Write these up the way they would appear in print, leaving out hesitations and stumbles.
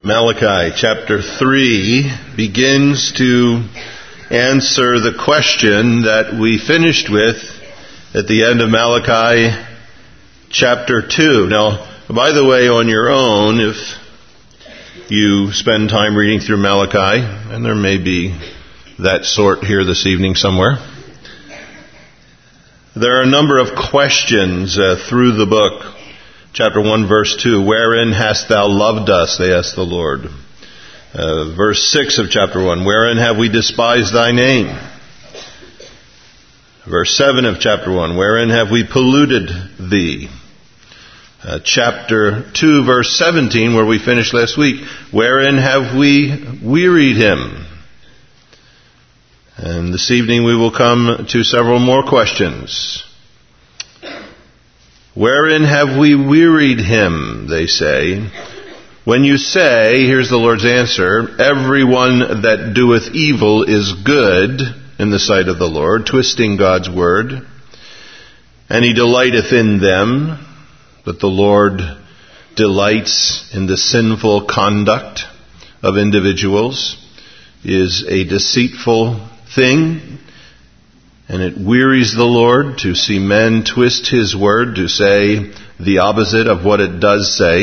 Malachi chapter 3 begins to answer the question that we finished with at the end of Malachi chapter 2. Now, by the way, on your own, if you spend time reading through Malachi, and there may be that sort here this evening somewhere, there are a number of questions through the book. Chapter 1, verse 2, wherein hast thou loved us, they ask the Lord. Verse 6 of chapter 1, wherein have we despised thy name? Verse 7 of chapter 1, wherein have we polluted thee? Chapter 2, verse 17, where we finished last week, wherein have we wearied him? And this evening we will come to several more questions. Wherein have we wearied him, they say. When you say, here's the Lord's answer, everyone that doeth evil is good in the sight of the Lord, twisting God's word, and he delighteth in them, but the Lord delights in the sinful conduct of individuals, is a deceitful thing. And it wearies the Lord to see men twist his word to say the opposite of what it does say.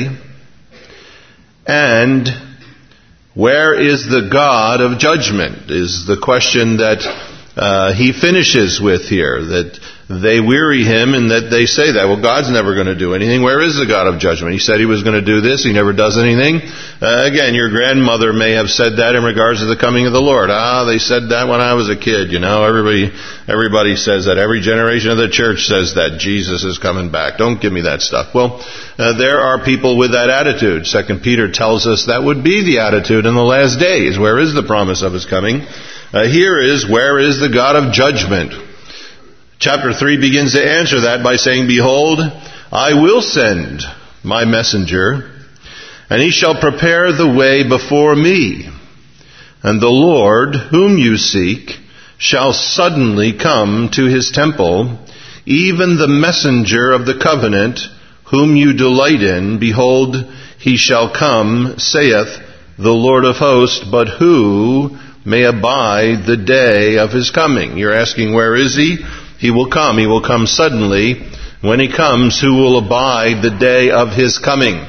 And where is the God of judgment is the question that he finishes with here, that they weary him and that they say that. Well, God's never going to do anything. Where is the God of judgment? He said he was going to do this. He never does anything. Again, your grandmother may have said that in regards to the coming of the Lord. They said that when I was a kid. You know, everybody says that. Every generation of the church says that Jesus is coming back. Don't give me that stuff. Well, there are people with that attitude. 2 Peter tells us that would be the attitude in the last days. Where is the promise of his coming? Here is, where is the God of judgment? Chapter 3 begins to answer that by saying, behold, I will send my messenger, and he shall prepare the way before me. And the Lord, whom you seek, shall suddenly come to his temple, even the messenger of the covenant, whom you delight in. Behold, he shall come, saith the Lord of hosts, but who may abide the day of his coming? You're asking, where is he? He will come. He will come suddenly. When he comes, who will abide the day of his coming?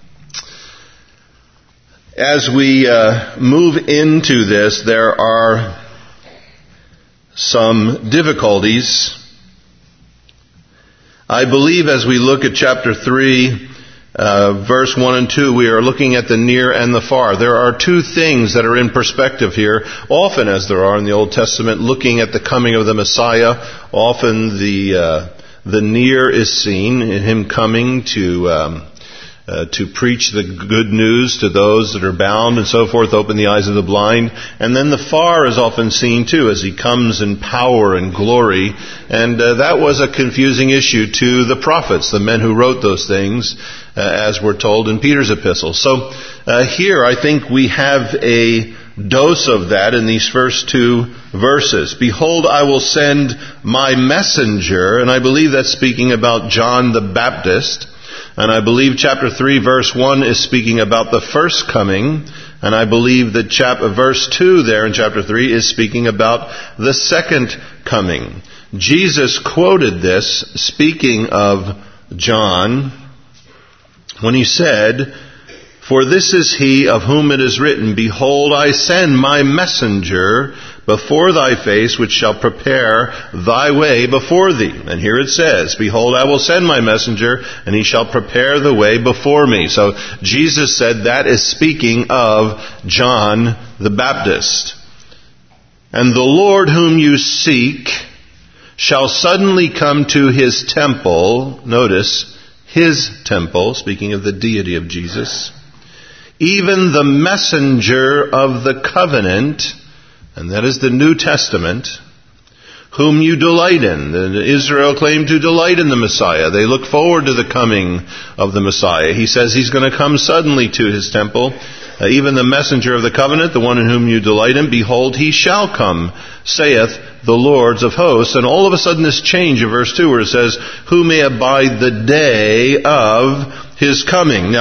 As we move into this, there are some difficulties. I believe as we look at chapter 3, verse 1 and 2, we are looking at the near and the far. There are two things that are in perspective here, often as there are in the Old Testament, looking at the coming of the Messiah. Often the near is seen in him coming to preach the good news to those that are bound and so forth, open the eyes of the blind. And then the far is often seen too, as he comes in power and glory. And that was a confusing issue to the prophets, the men who wrote those things, as we're told in Peter's epistle. So here I think we have a dose of that in these first two verses. Behold, I will send my messenger, and I believe that's speaking about John the Baptist. And I believe chapter 3 verse 1 is speaking about the first coming. And I believe that verse 2 there in chapter 3 is speaking about the second coming. Jesus quoted this, speaking of John, when he said, for this is he of whom it is written, behold, I send my messenger before thy face, which shall prepare thy way before thee. And here it says, behold, I will send my messenger, and he shall prepare the way before me. So Jesus said that is speaking of John the Baptist. And the Lord whom you seek shall suddenly come to his temple. Notice, his temple, speaking of the deity of Jesus. Even the messenger of the covenant, and that is the New Testament, whom you delight in. Israel claimed to delight in the Messiah. They look forward to the coming of the Messiah. He says he's going to come suddenly to his temple. Even the messenger of the covenant, the one in whom you delight in, behold, he shall come, saith the Lord of hosts. And all of a sudden this change in verse 2 where it says, who may abide the day of his coming. Now,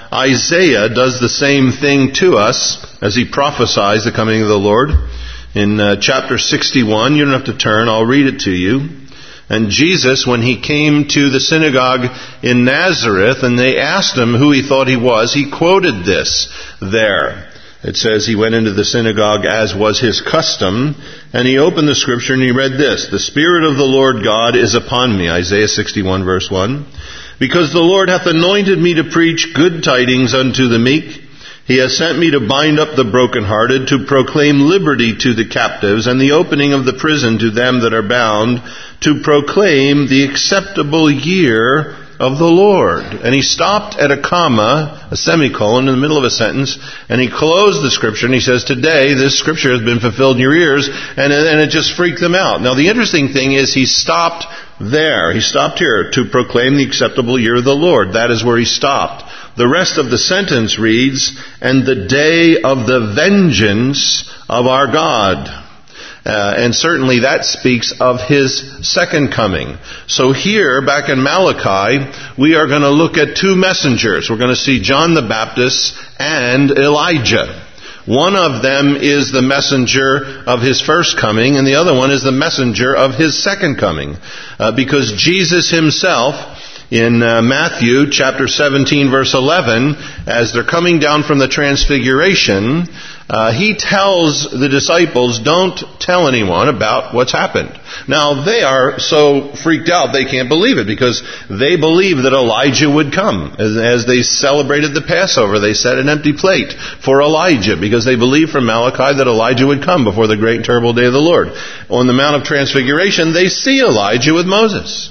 Isaiah does the same thing to us as he prophesies the coming of the Lord. In chapter 61, you don't have to turn, I'll read it to you. And Jesus, when he came to the synagogue in Nazareth, and they asked him who he thought he was, he quoted this there. It says he went into the synagogue as was his custom, and he opened the scripture and he read this: "The Spirit of the Lord God is upon me," Isaiah 61 verse 1, "because the Lord hath anointed me to preach good tidings unto the meek. He has sent me to bind up the brokenhearted, to proclaim liberty to the captives, and the opening of the prison to them that are bound, to proclaim the acceptable year of the Lord." And he stopped at a comma, a semicolon in the middle of a sentence, and he closed the scripture and he says, "Today this scripture has been fulfilled in your ears," and it just freaked them out. Now the interesting thing is he stopped there. He stopped here, "to proclaim the acceptable year of the Lord." That is where he stopped. The rest of the sentence reads, "and the day of the vengeance of our God." And certainly that speaks of his second coming. So here, back in Malachi, we are going to look at two messengers. We're going to see John the Baptist and Elijah. One of them is the messenger of his first coming, and the other one is the messenger of his second coming. Because Jesus himself, in Matthew chapter 17 verse 11, as they're coming down from the transfiguration, he tells the disciples, "Don't tell anyone about what's happened." Now they are so freaked out they can't believe it, because they believe that Elijah would come. As they celebrated the Passover, they set an empty plate for Elijah, because they believed from Malachi that Elijah would come before the great and terrible day of the Lord. On the Mount of Transfiguration, they see Elijah with Moses.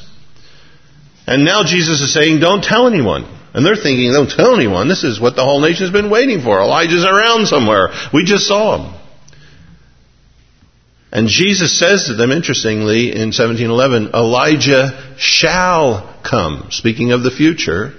And now Jesus is saying, "Don't tell anyone." And they're thinking, "Don't tell anyone. This is what the whole nation's been waiting for. Elijah's around somewhere. We just saw him." And Jesus says to them, interestingly, in 17:11, "Elijah shall come," speaking of the future.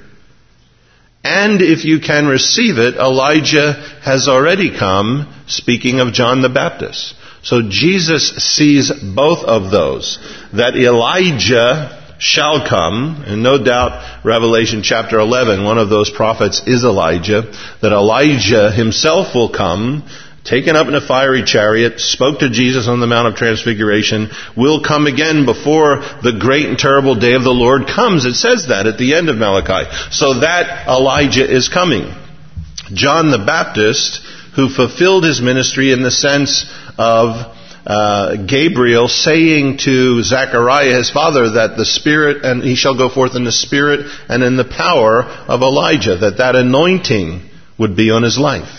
"And if you can receive it, Elijah has already come," speaking of John the Baptist. So Jesus sees both of those, that Elijah shall come, and no doubt Revelation chapter 11, one of those prophets is Elijah, that Elijah himself will come, taken up in a fiery chariot, spoke to Jesus on the Mount of Transfiguration, will come again before the great and terrible day of the Lord comes. It says that at the end of Malachi. So that Elijah is coming. John the Baptist, who fulfilled his ministry in the sense of Gabriel saying to Zechariah, his father, that the Spirit, and he shall go forth in the Spirit and in the power of Elijah, that anointing would be on his life.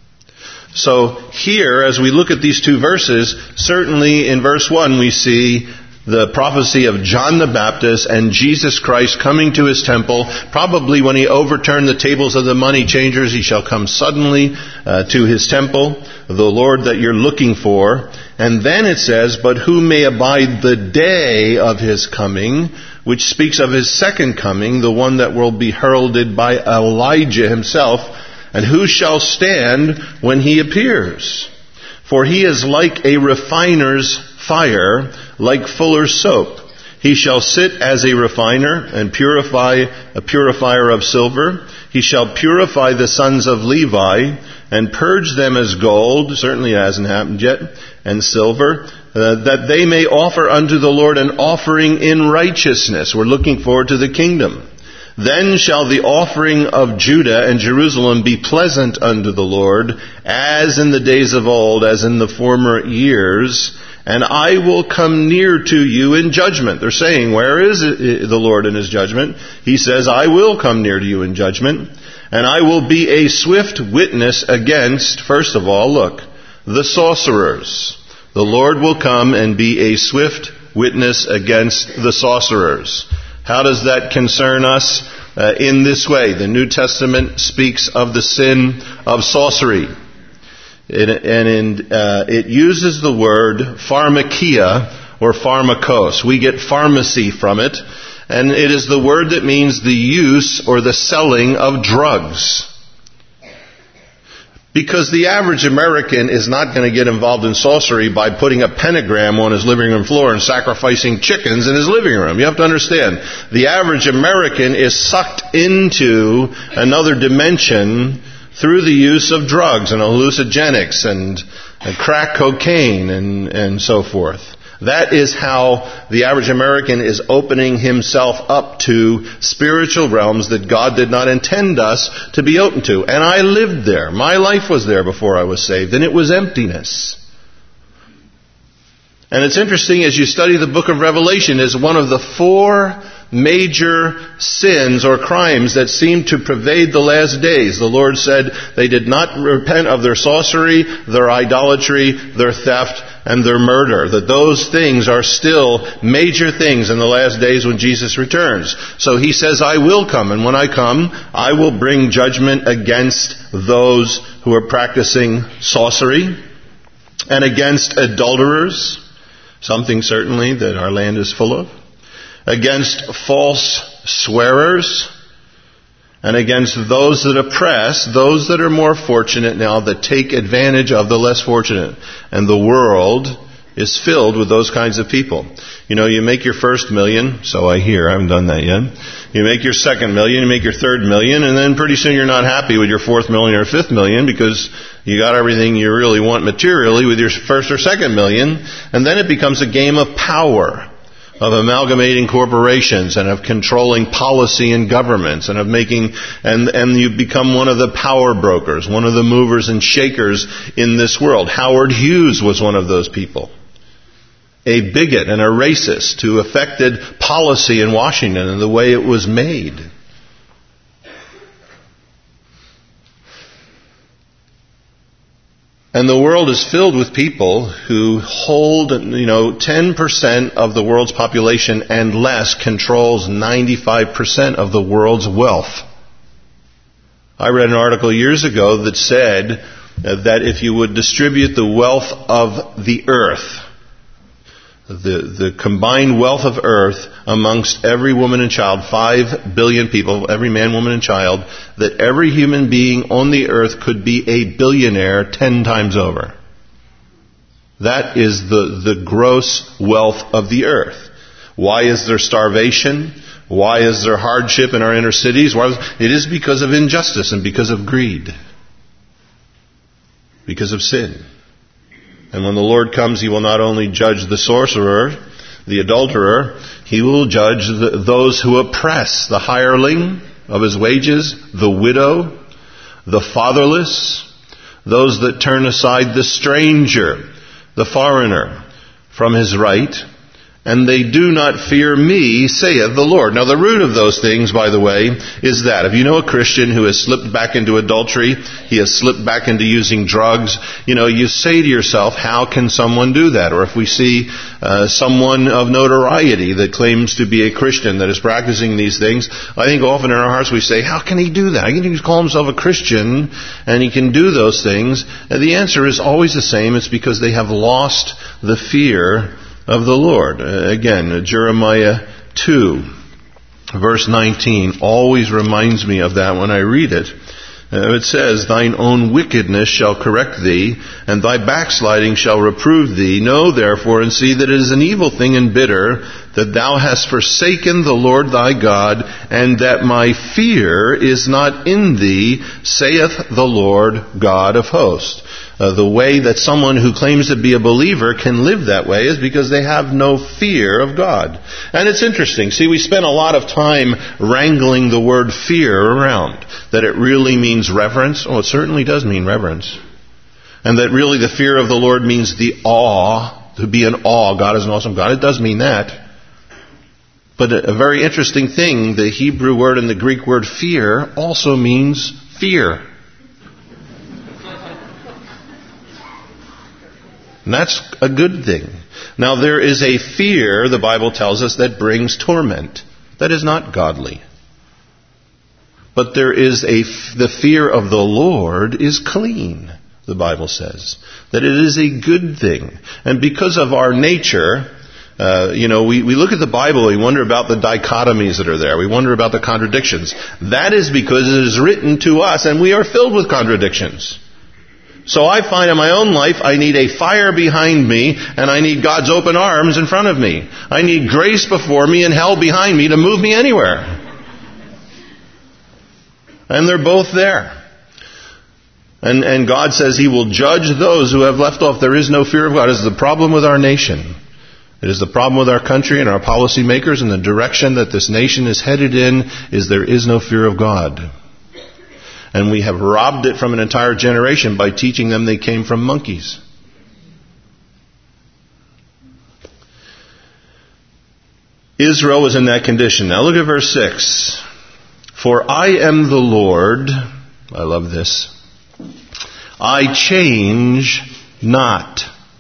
So here, as we look at these two verses, certainly in verse 1 we see the prophecy of John the Baptist and Jesus Christ coming to his temple. Probably when he overturned the tables of the money changers, he shall come suddenly to his temple, the Lord that you're looking for. And then it says, "But who may abide the day of his coming," which speaks of his second coming, the one that will be heralded by Elijah himself. "And who shall stand when he appears? For he is like a refiner's fire, like fuller's soap. He shall sit as a refiner and purify a purifier of silver. He shall purify the sons of Levi and purge them as gold," certainly it hasn't happened yet, "and silver, that they may offer unto the Lord an offering in righteousness." We're looking forward to the kingdom. "Then shall the offering of Judah and Jerusalem be pleasant unto the Lord, as in the days of old, as in the former years. And I will come near to you in judgment." They're saying, where is the Lord in his judgment? He says, "I will come near to you in judgment. And I will be a swift witness against," first of all, look, "the sorcerers." The Lord will come and be a swift witness against the sorcerers. How does that concern us? In this way, the New Testament speaks of the sin of sorcery. It uses the word pharmakia or pharmakos. We get pharmacy from it. And it is the word that means the use or the selling of drugs. Because the average American is not going to get involved in sorcery by putting a pentagram on his living room floor and sacrificing chickens in his living room. You have to understand, the average American is sucked into another dimension through the use of drugs and hallucinogenics and crack cocaine and so forth. That is how the average American is opening himself up to spiritual realms that God did not intend us to be open to. And I lived there. My life was there before I was saved, and it was emptiness. And it's interesting, as you study the book of Revelation, is one of the 4 major sins or crimes that seem to pervade the last days. The Lord said they did not repent of their sorcery, their idolatry, their theft, and their murder. That those things are still major things in the last days when Jesus returns. So he says, I will come, and when I come, I will bring judgment against those who are practicing sorcery and against adulterers, something certainly that our land is full of, against false swearers, and against those that oppress, those that are more fortunate now, that take advantage of the less fortunate. And the world is filled with those kinds of people. You know, you make your first million, so I hear, I haven't done that yet. You make your second million, you make your third million, and then pretty soon you're not happy with your fourth million or fifth million because you got everything you really want materially with your first or second million, and then it becomes a game of power, of amalgamating corporations and of controlling policy and governments and of making, and you become one of the power brokers, one of the movers and shakers in this world. Howard Hughes was one of those people. A bigot and a racist who affected policy in Washington and the way it was made. And the world is filled with people who hold, 10% of the world's population and less controls 95% of the world's wealth. I read an article years ago that said that if you would distribute the wealth of the earth, the combined wealth of earth amongst every woman and child, 5 billion people, every man, woman, and child, that every human being on the earth could be a billionaire 10 times over. That is the gross wealth of the earth. Why is there starvation? Why is there hardship in our inner cities? It is because of injustice and because of greed. Because of sin. And when the Lord comes, He will not only judge the sorcerer, the adulterer, He will judge those who oppress the hireling of his wages, the widow, the fatherless, those that turn aside the stranger, the foreigner, from his right, and they do not fear me, saith the Lord. Now the root of those things, by the way, is that if you know a Christian who has slipped back into adultery, he has slipped back into using drugs, you say to yourself, how can someone do that? Or if we see someone of notoriety that claims to be a Christian that is practicing these things, I think often in our hearts we say, how can he do that? How can he call himself a Christian and he can do those things? And the answer is always the same. It's because they have lost the fear of the Lord. Again, Jeremiah 2, verse 19, always reminds me of that when I read it. It says, thine own wickedness shall correct thee, and thy backsliding shall reprove thee. Know therefore and see that it is an evil thing and bitter, that thou hast forsaken the Lord thy God, and that my fear is not in thee, saith the Lord God of hosts. The way that someone who claims to be a believer can live that way is because they have no fear of God. And it's interesting. See, we spent a lot of time wrangling the word fear around. That it really means reverence. Oh, it certainly does mean reverence. And that really the fear of the Lord means the awe, to be in awe. God is an awesome God. It does mean that. But a very interesting thing, the Hebrew word and the Greek word fear also means fear. And that's a good thing. Now there is a fear, the Bible tells us, that brings torment. That is not godly. But there is the fear of the Lord is clean, the Bible says. That it is a good thing. And because of our nature, we look at the Bible, we wonder about the dichotomies that are there. We wonder about the contradictions. That is because it is written to us, and we are filled with contradictions. So I find in my own life I need a fire behind me, and I need God's open arms in front of me. I need grace before me and hell behind me to move me anywhere. And they're both there. And God says He will judge those who have left off. There is no fear of God. It is the problem with our nation. It is the problem with our country and our policymakers, and the direction that this nation is headed in is there is no fear of God. And we have robbed it from an entire generation by teaching them they came from monkeys. Israel was in that condition. Now look at verse 6. For I am the Lord, I love this, I change not.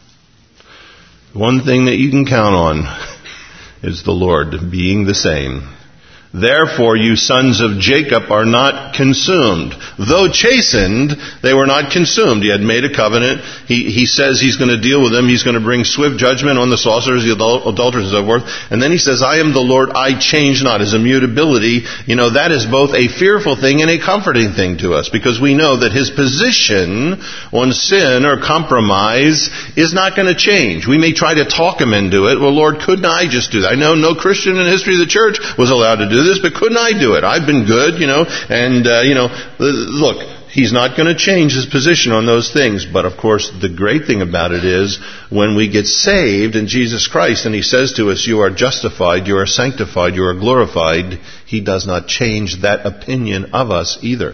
One thing that you can count on is the Lord being the same. Therefore, you sons of Jacob are not consumed. Though chastened, they were not consumed. He had made a covenant. He says He's going to deal with them. He's going to bring swift judgment on the sorcerers, the adulterers, and so forth. And then He says, I am the Lord, I change not. His immutability, that is both a fearful thing and a comforting thing to us, because we know that His position on sin or compromise is not going to change. We may try to talk Him into it. Well, Lord, couldn't I just do that? I know no Christian in the history of the church was allowed to do this, but couldn't I do it? I've been good, look, He's not going to change His position on those things. But of course, the great thing about it is when we get saved in Jesus Christ and He says to us, you are justified, you are sanctified, you are glorified, He does not change that opinion of us either.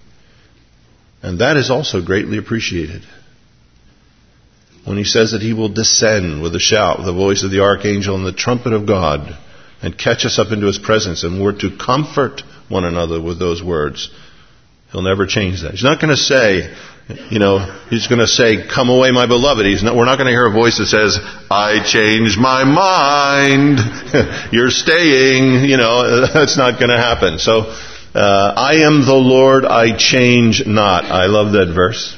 And that is also greatly appreciated. When He says that He will descend with a shout, with the voice of the archangel and the trumpet of God, and catch us up into His presence, and we're to comfort one another with those words. He'll never change that. He's not going to say, He's going to say, come away, my beloved. We're not going to hear a voice that says, I changed my mind. You're staying. That's not going to happen. So, I am the Lord, I change not. I love that verse.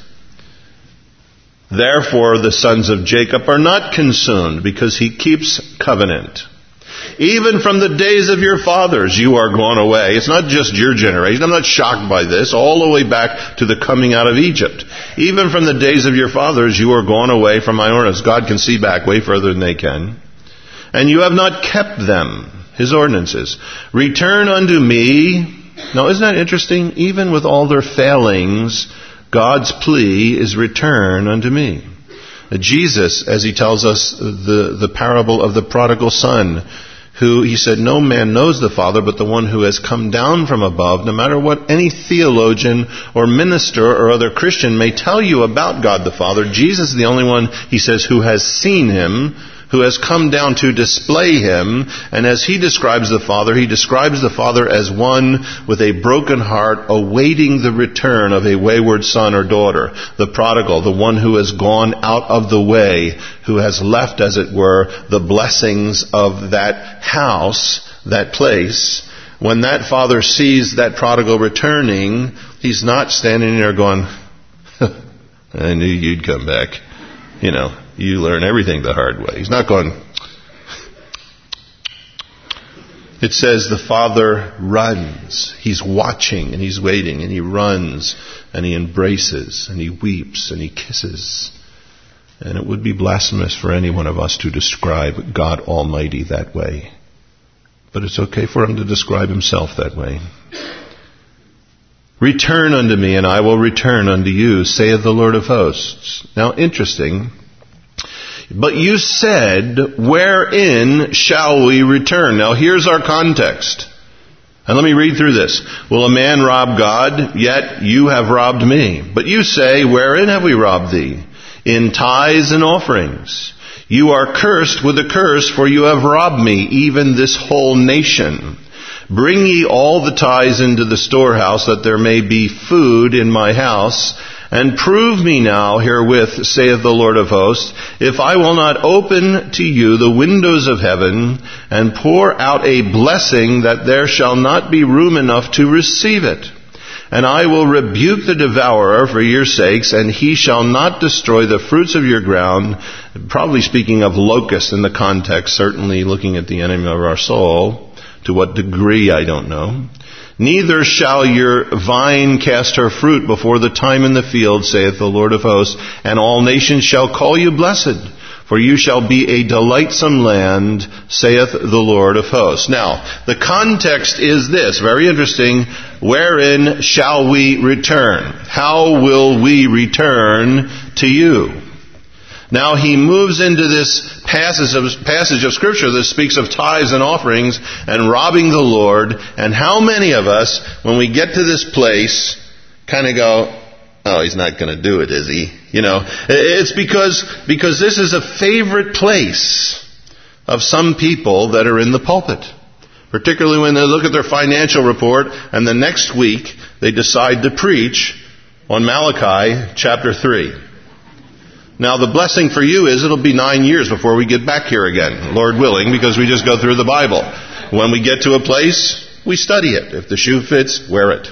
Therefore, the sons of Jacob are not consumed, because He keeps covenant. Even from the days of your fathers you are gone away. It's not just your generation. I'm not shocked by this. All the way back to the coming out of Egypt. Even from the days of your fathers you are gone away from my ordinances. God can see back way further than they can. And you have not kept them, His ordinances. Return unto me. Now isn't that interesting? Even with all their failings, God's plea is return unto me. Jesus, as He tells us the parable of the prodigal son, who He said, no man knows the Father but the one who has come down from above. No matter what any theologian or minister or other Christian may tell you about God the Father, Jesus is the only one, He says, who has seen Him, who has come down to display Him. And as He describes the Father, He describes the Father as one with a broken heart awaiting the return of a wayward son or daughter. The prodigal, the one who has gone out of the way, who has left, as it were, the blessings of that house, that place. When that father sees that prodigal returning, he's not standing there going, I knew you'd come back. You learn everything the hard way. He's not going. It says the father runs. He's watching and he's waiting, and he runs and he embraces and he weeps and he kisses. And it would be blasphemous for any one of us to describe God Almighty that way. But it's okay for Him to describe Himself that way. Return unto me, and I will return unto you, saith the Lord of hosts. Now, interesting. But you said, wherein shall we return? Now, here's our context. And let me read through this. Will a man rob God? Yet you have robbed me. But you say, wherein have we robbed thee? In tithes and offerings. You are cursed with a curse, for you have robbed me, even this whole nation. Bring ye all the tithes into the storehouse, that there may be food in my house. And prove me now herewith, saith the Lord of hosts, if I will not open to you the windows of heaven, and pour out a blessing, that there shall not be room enough to receive it. And I will rebuke the devourer for your sakes, and he shall not destroy the fruits of your ground. Probably speaking of locusts in the context, certainly looking at the enemy of our soul. To what degree, I don't know. Neither shall your vine cast her fruit before the time in the field, saith the Lord of hosts, and all nations shall call you blessed, for you shall be a delightsome land, saith the Lord of hosts. Now, the context is this, very interesting. Wherein shall we return? How will we return to you? Now he moves into this passage of Scripture that speaks of tithes and offerings and robbing the Lord. And how many of us, when we get to this place, kind of go, oh, he's not going to do it, is he? You know, it's because this is a favorite place of some people that are in the pulpit. Particularly when they look at their financial report and the next week they decide to preach on Malachi chapter 3. Now the blessing for you is it'll be 9 years before we get back here again, Lord willing, because we just go through the Bible. When we get to a place, we study it. If the shoe fits, wear it.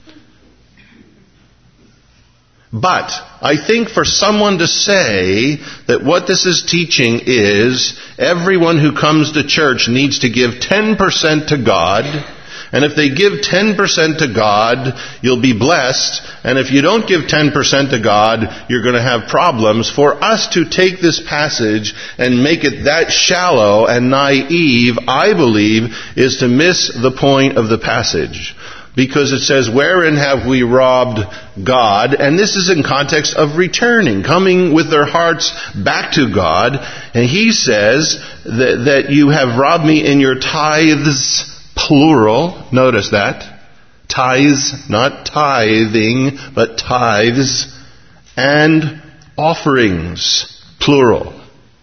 But I think for someone to say that what this is teaching is everyone who comes to church needs to give 10% to God, and if they give 10% to God, you'll be blessed, and if you don't give 10% to God, you're going to have problems. For us to take this passage and make it that shallow and naive, I believe, is to miss the point of the passage. Because it says, wherein have we robbed God? And this is in context of returning, coming with their hearts back to God. And he says that you have robbed me in your tithes, plural. Notice that. Tithes, not tithing, but tithes, and offerings, plural.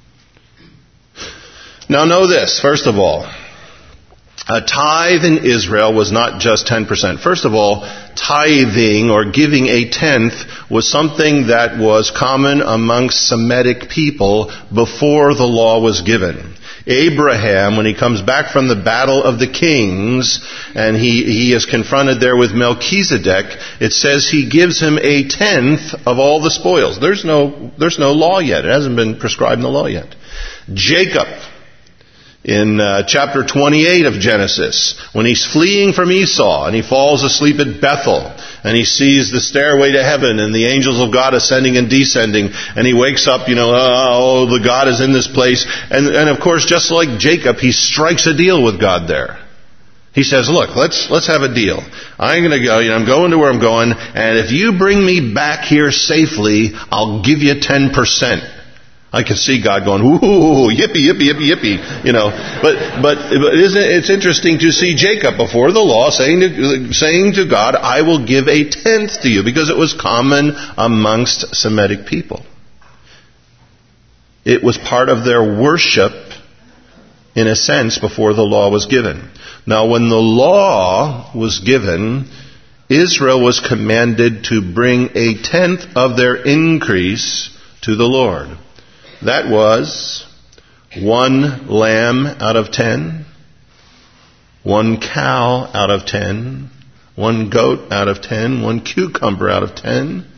Now know this, first of all. A tithe in Israel was not just 10%. First of all, tithing or giving a tenth was something that was common amongst Semitic people before the law was given. Abraham, when he comes back from the battle of the kings, and he is confronted there with Melchizedek, it says he gives him a tenth of all the spoils. There's no law yet. It hasn't been prescribed in the law yet. Jacob, in chapter 28 of Genesis, when he's fleeing from Esau and he falls asleep at Bethel and he sees the stairway to heaven and the angels of God ascending and descending, and he wakes up, the God is in this place. And of course, just like Jacob, he strikes a deal with God there. He says, look, let's have a deal. I'm going to go, I'm going to where I'm going, and if you bring me back here safely, I'll give you 10%. I can see God going, ooh, yippee, yippee, yippee, yippee, But it's interesting to see Jacob before the law saying to God, I will give a tenth to you, because it was common amongst Semitic people. It was part of their worship, in a sense, before the law was given. Now, when the law was given, Israel was commanded to bring a tenth of their increase to the Lord. That was 1 lamb out of 10, 1 cow out of 10, 1 goat out of 10, 1 cucumber out of 10,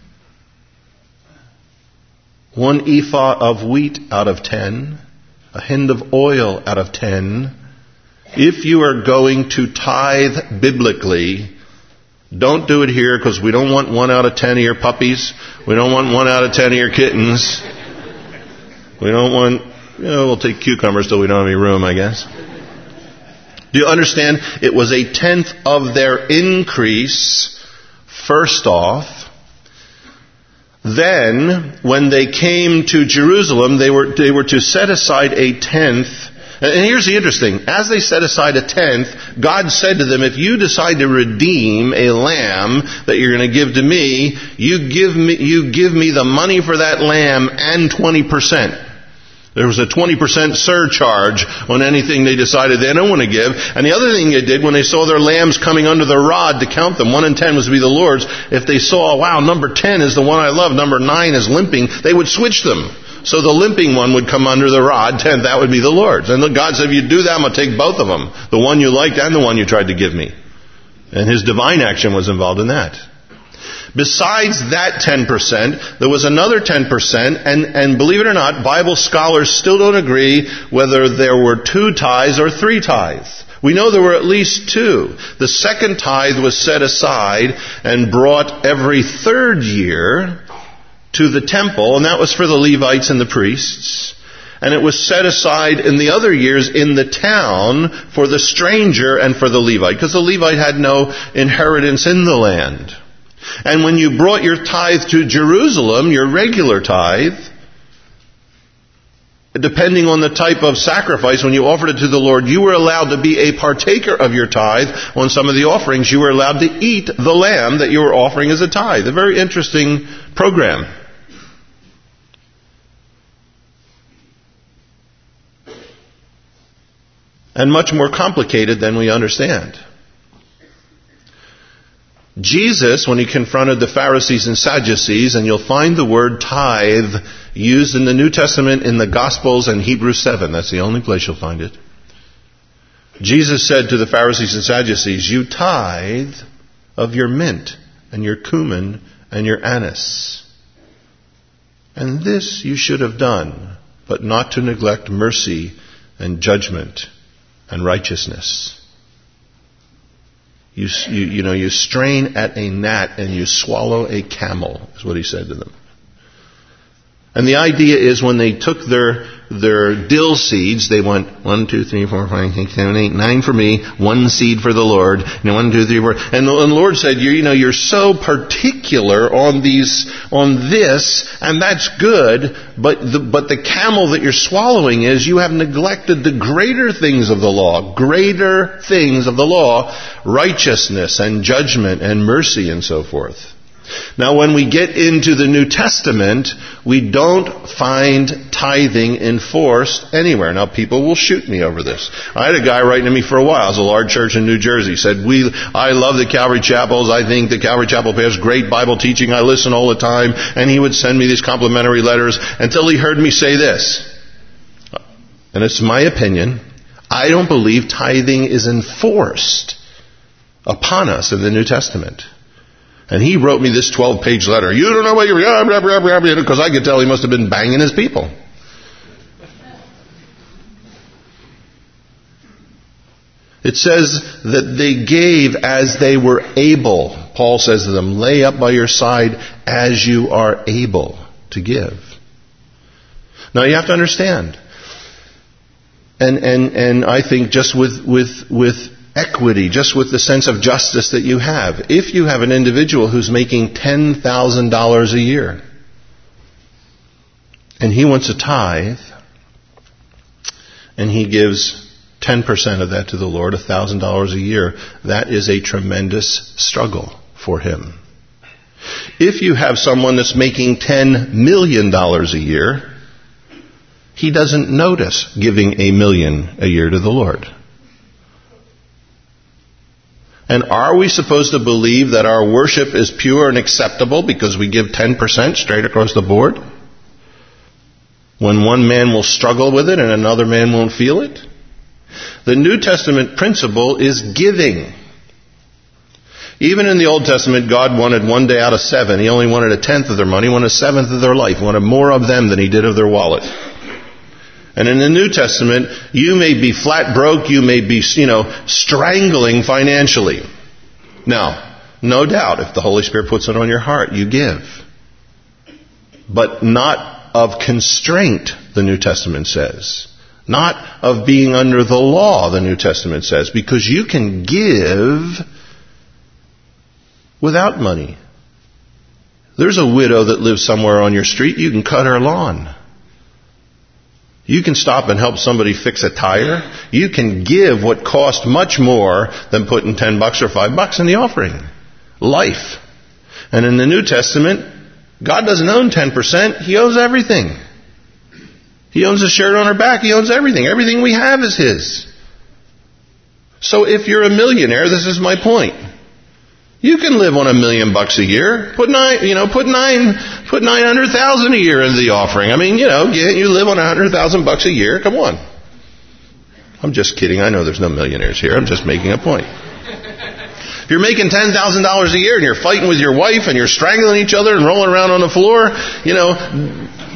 1 ephah of wheat out of 10, a hin of oil out of 10. If you are going to tithe biblically, don't do it here, because we don't want 1 out of 10 of your puppies. We don't want 1 out of 10 of your kittens. We don't want, we'll take cucumbers till we don't have any room, I guess. Do you understand? It was a tenth of their increase, first off. Then, when they came to Jerusalem, they were to set aside a tenth. And here's the interesting. As they set aside a tenth, God said to them, if you decide to redeem a lamb that you're going to give to me, you give me the money for that lamb and 20%. There was a 20% surcharge on anything they decided they don't want to give. And the other thing they did, when they saw their lambs coming under the rod to count them, 1 and 10 was to be the Lord's. If they saw, wow, number 10 is the one I love, number 9 is limping, they would switch them. So the limping one would come under the rod, 10, that would be the Lord's. And God said, if you do that, I'm going to take both of them. The one you liked and the one you tried to give me. And His divine action was involved in that. Besides that 10%, there was another 10%, and believe it or not, Bible scholars still don't agree whether there were 2 tithes or 3 tithes. We know there were at least two. The second tithe was set aside and brought every third year to the temple, and that was for the Levites and the priests. And it was set aside in the other years in the town for the stranger and for the Levite, because the Levite had no inheritance in the land. And when you brought your tithe to Jerusalem, your regular tithe, depending on the type of sacrifice, when you offered it to the Lord, you were allowed to be a partaker of your tithe. On some of the offerings, you were allowed to eat the lamb that you were offering as a tithe. A very interesting program. And much more complicated than we understand. Jesus, when he confronted the Pharisees and Sadducees, and you'll find the word tithe used in the New Testament in the Gospels and Hebrews 7. That's the only place you'll find it. Jesus said to the Pharisees and Sadducees, you tithe of your mint and your cumin and your anise. And this you should have done, but not to neglect mercy and judgment and righteousness. You strain at a gnat and you swallow a camel, is what he said to them. And the idea is when they took their dill seeds, they went 1, 2, 3, 4, 5, 6, 7, 8, 9 for me, 1 seed for the Lord, 1, 2, 3, 4. And the Lord said, you're so particular on this, and that's good, but the camel that you're swallowing is you have neglected the greater things of the law, righteousness and judgment and mercy and so forth. Now, when we get into the New Testament, we don't find tithing enforced anywhere. Now, people will shoot me over this. I had a guy writing to me for a while. It was a large church in New Jersey. He said, I love the Calvary Chapels. I think the Calvary Chapel has great Bible teaching. I listen all the time. And he would send me these complimentary letters until he heard me say this. And it's my opinion. I don't believe tithing is enforced upon us in the New Testament. And he wrote me this 12-page letter. You don't know what you're... Because I could tell he must have been banging his people. It says that they gave as they were able. Paul says to them, lay up by your side as you are able to give. Now you have to understand. And I think just with equity, just with the sense of justice that you have. If you have an individual who's making $10,000 a year and he wants a tithe and he gives 10% of that to the Lord, $1,000 a year, that is a tremendous struggle for him. If you have someone that's making $10 million a year, he doesn't notice giving $1 million a year to the Lord. And are we supposed to believe that our worship is pure and acceptable because we give 10% straight across the board? When one man will struggle with it and another man won't feel it? The New Testament principle is giving. Even in the Old Testament, God wanted 1 day out of 7. He only wanted 1/10 of their money, wanted 1/7 of their life. He wanted more of them than he did of their wallet. And in the New Testament, you may be flat broke, you may be, strangling financially. Now, no doubt, if the Holy Spirit puts it on your heart, you give. But not of constraint, the New Testament says. Not of being under the law, the New Testament says. Because you can give without money. There's a widow that lives somewhere on your street, you can cut her lawn. You can stop and help somebody fix a tire. You can give what cost much more than putting $10 or $5 in the offering. Life. And in the New Testament, God doesn't own 10%. He owns everything. He owns the shirt on our back. He owns everything. Everything we have is His. So if you're a millionaire, this is my point. You can live on $1 million a year. Put 900,000 a year into the offering. I mean, can't you live on $100,000 a year? Come on. I'm just kidding. I know there's no millionaires here. I'm just making a point. If you're making $10,000 a year and you're fighting with your wife and you're strangling each other and rolling around on the floor,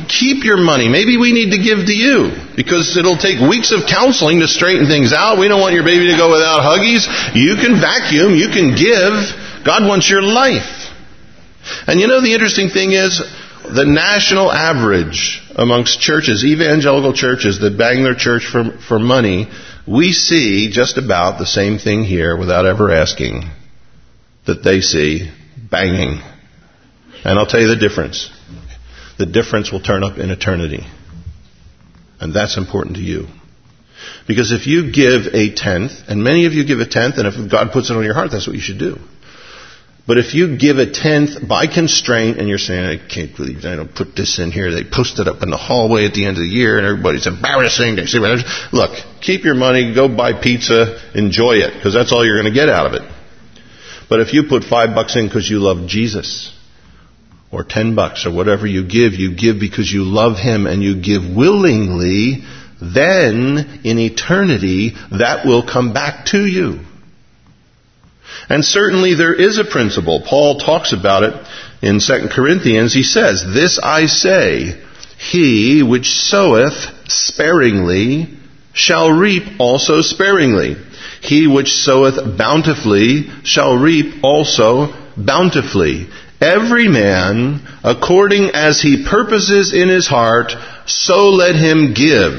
keep your money. Maybe we need to give to you because it'll take weeks of counseling to straighten things out. We don't want your baby to go without Huggies. You can vacuum. You can give. God wants your life. And you know, the interesting thing is, the national average amongst churches, evangelical churches that bang their church for money, we see just about the same thing here without ever asking that they see banging. And I'll tell you the difference. The difference will turn up in eternity. And that's important to you. Because if you give a tenth, and many of you give a tenth, and if God puts it on your heart, that's what you should do. But if you give a tenth by constraint, and you're saying, I can't believe I don't put this in here. They post it up in the hallway at the end of the year, and everybody's embarrassing. They say, look, keep your money, go buy pizza, enjoy it, because that's all you're going to get out of it. But if you put $5 in because you love Jesus, or $10 or whatever you give because you love Him and you give willingly, then in eternity that will come back to you. And certainly there is a principle. Paul talks about it in 2 Corinthians. He says, "This I say, he which soweth sparingly shall reap also sparingly. He which soweth bountifully shall reap also bountifully. Every man, according as he purposes in his heart, so let him give,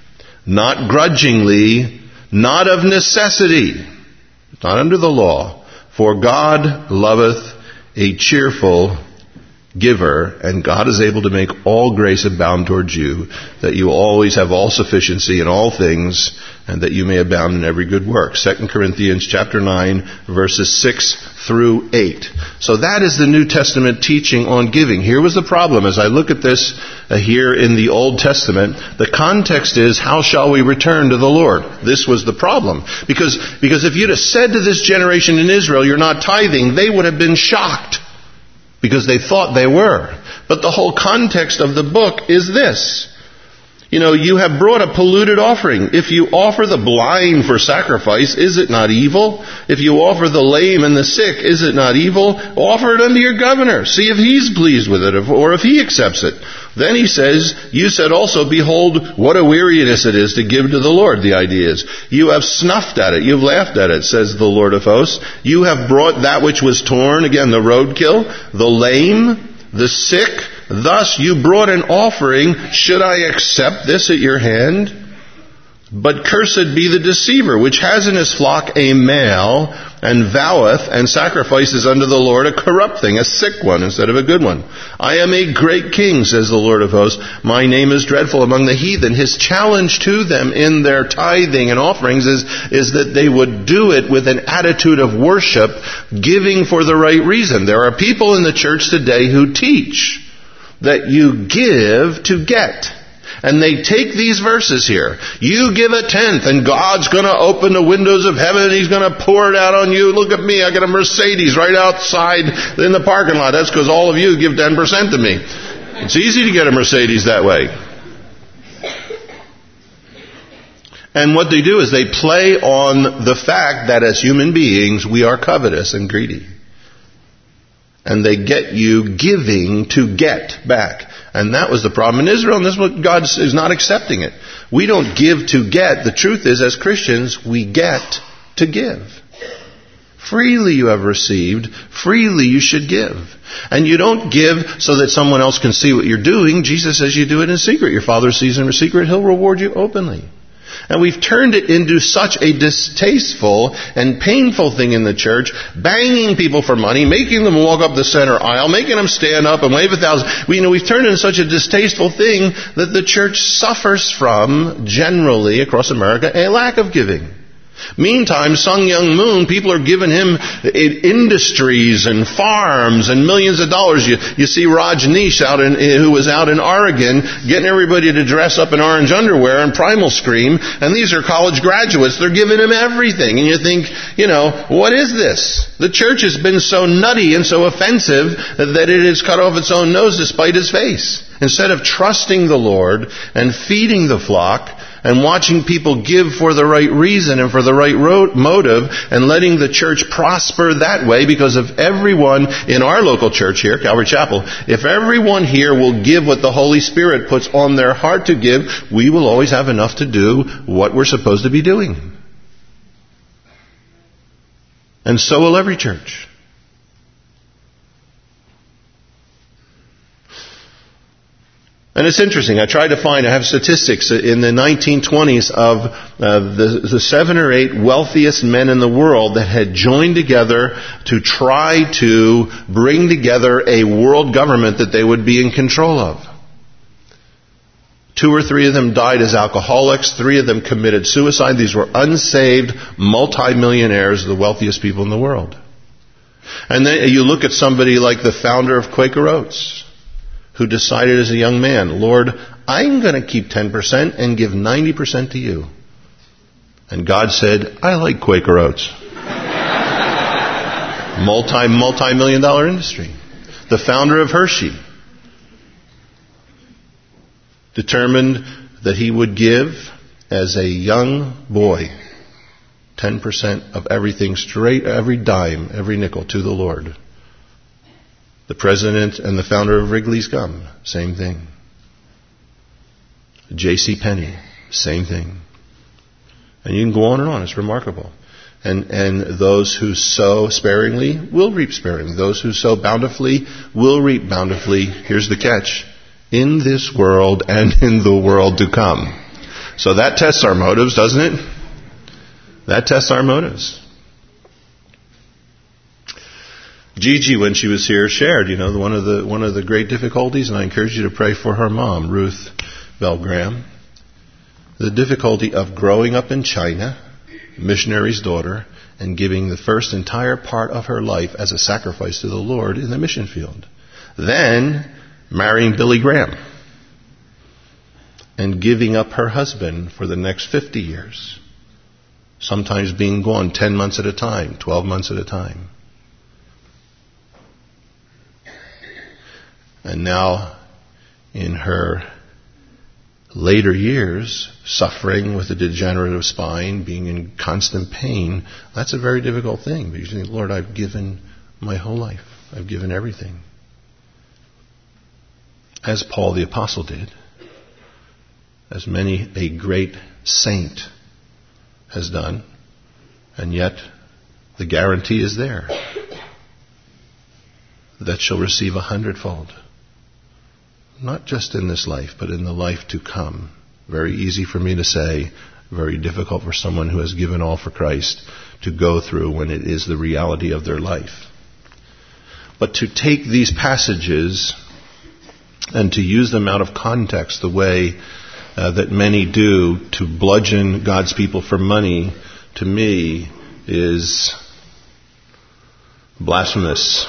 not grudgingly, not of necessity," not under the law, "for God loveth a cheerful giver, and God is able to make all grace abound towards you, that you always have all sufficiency in all things, and that you may abound in every good work." 2 Corinthians chapter 9, verses 6 through 8. So that is the New Testament teaching on giving. Here was the problem. As I look at this here in the Old Testament, the context is, how shall we return to the Lord? This was the problem. Because if you'd have said to this generation in Israel, you're not tithing, they would have been shocked. Because they thought they were. But the whole context of the book is this. You know, you have brought a polluted offering. If you offer the blind for sacrifice, is it not evil? If you offer the lame and the sick, is it not evil? Offer it unto your governor. See if he's pleased with it, or if he accepts it. Then he says, "You said also, behold, what a weariness it is to give to the Lord." The idea is, you have snuffed at it, you've laughed at it, says the Lord of hosts. You have brought that which was torn, again, the roadkill, the lame, the sick. Thus you brought an offering. Should I accept this at your hand? But cursed be the deceiver, which has in his flock a male, and voweth and sacrifices unto the Lord a corrupt thing, a sick one instead of a good one. I am a great king, says the Lord of hosts. My name is dreadful among the heathen. His challenge to them in their tithing and offerings is that they would do it with an attitude of worship, giving for the right reason. There are people in the church today who teach that you give to get. And they take these verses here. You give a tenth and God's going to open the windows of heaven and He's going to pour it out on you. Look at me, I got a Mercedes right outside in the parking lot. That's because all of you give 10% to me. It's easy to get a Mercedes that way. And what they do is they play on the fact that as human beings we are covetous and greedy. And they get you giving to get back. And that was the problem in Israel, and this is what God is not accepting it. We don't give to get. The truth is, as Christians, we get to give. Freely you have received, freely you should give. And you don't give so that someone else can see what you're doing. Jesus says you do it in secret. Your Father sees in secret, He'll reward you openly. And we've turned it into such a distasteful and painful thing in the church, banging people for money, making them walk up the center aisle, making them stand up and wave 1,000. We've turned it into such a distasteful thing that the church suffers from, generally across America, a lack of giving. Meantime, Sun Myung Moon, people are giving him industries and farms and millions of dollars. You see Rajneesh who was out in Oregon getting everybody to dress up in orange underwear and Primal Scream, and these are college graduates. They're giving him everything. And you think, what is this? The church has been so nutty and so offensive that it has cut off its own nose to spite His face. Instead of trusting the Lord and feeding the flock, and watching people give for the right reason and for the right motive, and letting the church prosper that way, because if everyone in our local church here, Calvary Chapel, if everyone here will give what the Holy Spirit puts on their heart to give, we will always have enough to do what we're supposed to be doing. And so will every church. And it's interesting. I have statistics in the 1920s of the 7 or 8 wealthiest men in the world that had joined together to try to bring together a world government that they would be in control of. 2 or 3 of them died as alcoholics. 3 of them committed suicide. These were unsaved multimillionaires, the wealthiest people in the world. And then you look at somebody like the founder of Quaker Oats, who decided as a young man, Lord, I'm going to keep 10% and give 90% to you. And God said, I like Quaker Oats. Multi-million-dollar industry. The founder of Hershey determined that he would give, as a young boy, 10% of everything, straight, every dime, every nickel, to the Lord. The president and the founder of Wrigley's Gum, same thing. J.C. Penney, same thing. And you can go on and on. It's remarkable. And those who sow sparingly will reap sparingly. Those who sow bountifully will reap bountifully. Here's the catch: in this world and in the world to come. So that tests our motives, doesn't it? That tests our motives. Gigi, when she was here, shared, one of the great difficulties, and I encourage you to pray for her mom, Ruth Bell Graham, the difficulty of growing up in China, missionary's daughter, and giving the first entire part of her life as a sacrifice to the Lord in the mission field. Then marrying Billy Graham and giving up her husband for the next 50 years, sometimes being gone 10 months at a time, 12 months at a time. And now, in her later years, suffering with a degenerative spine, being in constant pain, that's a very difficult thing. Because you think, Lord, I've given my whole life. I've given everything. As Paul the Apostle did. As many a great saint has done. And yet, the guarantee is there. That she'll receive 100-fold. Not just in this life, but in the life to come. Very easy for me to say, very difficult for someone who has given all for Christ to go through when it is the reality of their life. But to take these passages and to use them out of context the way that many do, to bludgeon God's people for money, to me is blasphemous.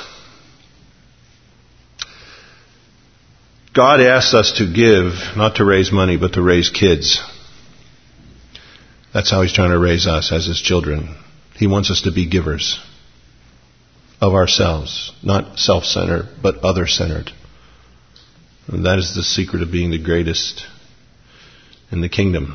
God asks us to give, not to raise money, but to raise kids. That's how He's trying to raise us as His children. He wants us to be givers of ourselves, not self-centered, but other-centered. And that is the secret of being the greatest in the kingdom.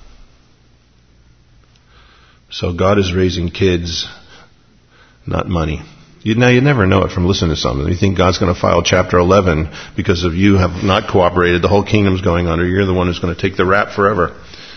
So God is raising kids, not money. You never know it from listening to something. You think God's going to file chapter 11 because of you have not cooperated. The whole kingdom's going under. You're the one who's going to take the rap forever.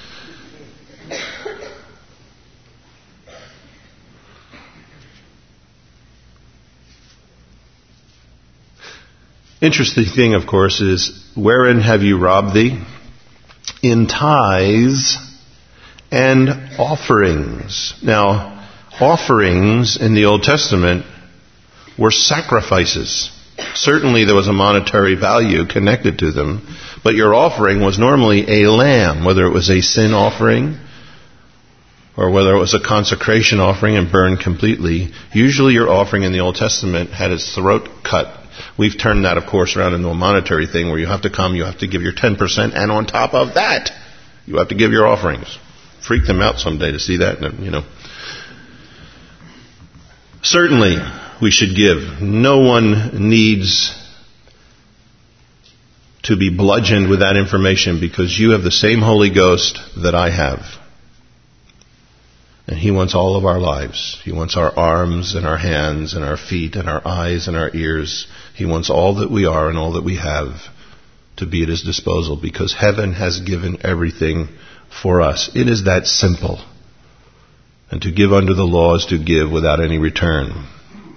Interesting thing, of course, is wherein have you robbed thee? In tithes and offerings. Now, offerings in the Old Testament were sacrifices. Certainly there was a monetary value connected to them, but your offering was normally a lamb, whether it was a sin offering or whether it was a consecration offering and burned completely. Usually your offering in the Old Testament had its throat cut. We've turned that, of course, around into a monetary thing where you have to come, you have to give your 10%, and on top of that, you have to give your offerings. Freak them out someday to see that, Certainly, we should give. No one needs to be bludgeoned with that information because you have the same Holy Ghost that I have. And He wants all of our lives. He wants our arms and our hands and our feet and our eyes and our ears. He wants all that we are and all that we have to be at His disposal because heaven has given everything for us. It is that simple. And to give under the law is to give without any return.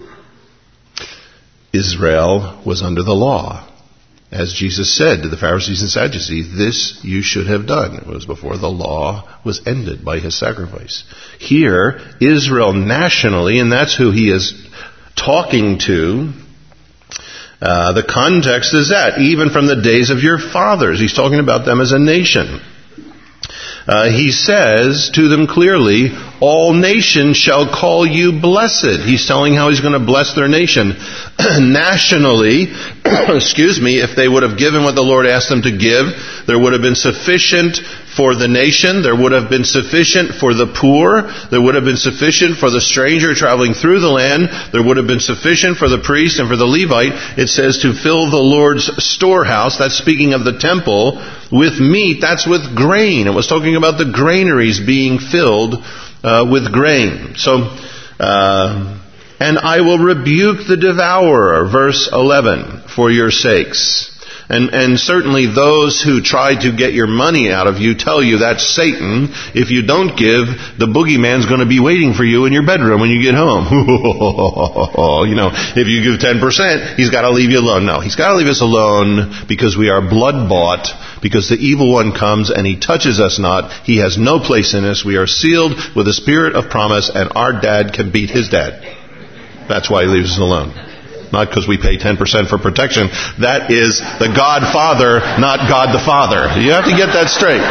Israel was under the law. As Jesus said to the Pharisees and Sadducees, this you should have done. It was before the law was ended by His sacrifice. Here, Israel nationally, and that's who He is talking to, the context is that, even from the days of your fathers. He's talking about them as a nation. He says to them clearly, all nations shall call you blessed. He's telling how He's going to bless their nation. Nationally, if they would have given what the Lord asked them to give, there would have been sufficient for the nation. There would have been sufficient for the poor. There would have been sufficient for the stranger traveling through the land. There would have been sufficient for the priest and for the Levite. It says to fill the Lord's storehouse. That's speaking of the temple. With meat, that's with grain. It was talking about the granaries being filled with grain. So, and I will rebuke the devourer, verse 11, for your sakes. And certainly those who try to get your money out of you tell you that's Satan. If you don't give, the boogeyman's going to be waiting for you in your bedroom when you get home. If you give 10%, he's got to leave you alone. No, he's got to leave us alone because we are blood bought, because the evil one comes and he touches us not. He has no place in us. We are sealed with the spirit of promise, and our dad can beat his dad. That's why he leaves us alone. Not because we pay 10% for protection. That is the God Father, not God the Father. You have to get that straight.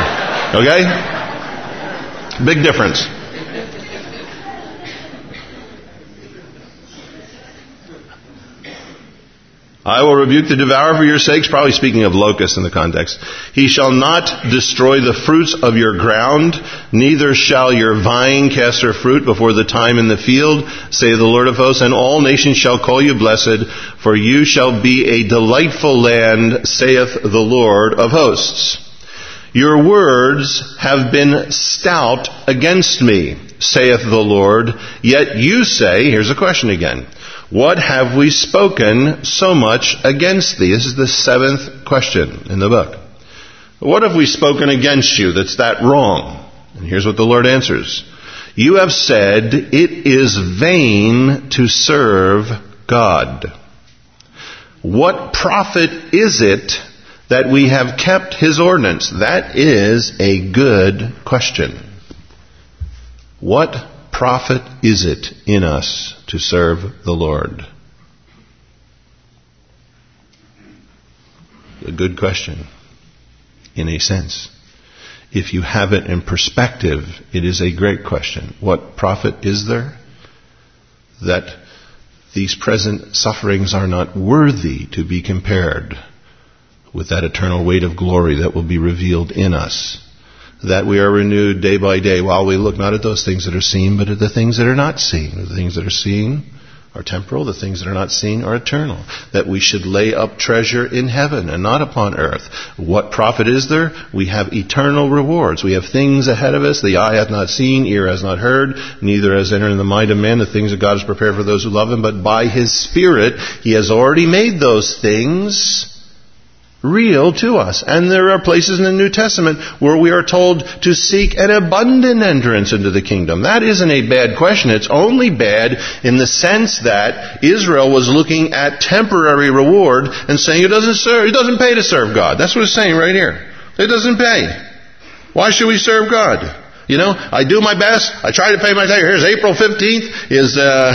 Okay? Big difference. I will rebuke the devourer for your sakes, probably speaking of locusts in the context. He shall not destroy the fruits of your ground, neither shall your vine cast her fruit before the time in the field, saith the Lord of hosts, and all nations shall call you blessed, for you shall be a delightful land, saith the Lord of hosts. Your words have been stout against me, saith the Lord, yet you say, here's a question again, what have we spoken so much against thee? This is the 7th question in the book. What have we spoken against you that's that wrong? And here's what the Lord answers. You have said, it is vain to serve God. What profit is it that we have kept His ordinance? That is a good question. What profit is it in us to serve the Lord? A good question, in a sense. If you have it in perspective, it is a great question. What profit is there? That these present sufferings are not worthy to be compared with that eternal weight of glory that will be revealed in us. That we are renewed day by day while we look not at those things that are seen, but at the things that are not seen. The things that are seen are temporal, the things that are not seen are eternal. That we should lay up treasure in heaven and not upon earth. What profit is there? We have eternal rewards. We have things ahead of us the eye hath not seen, ear has not heard, neither has entered in the mind of man the things that God has prepared for those who love Him. But by His Spirit, He has already made those things real to us. And there are places in the New Testament where we are told to seek an abundant entrance into the kingdom. That isn't a bad question. It's only bad in the sense that Israel was looking at temporary reward and saying it doesn't pay to serve God. That's what it's saying right here. It doesn't pay. Why should we serve God? I do my best. I try to pay my tithe. Here's April 15th is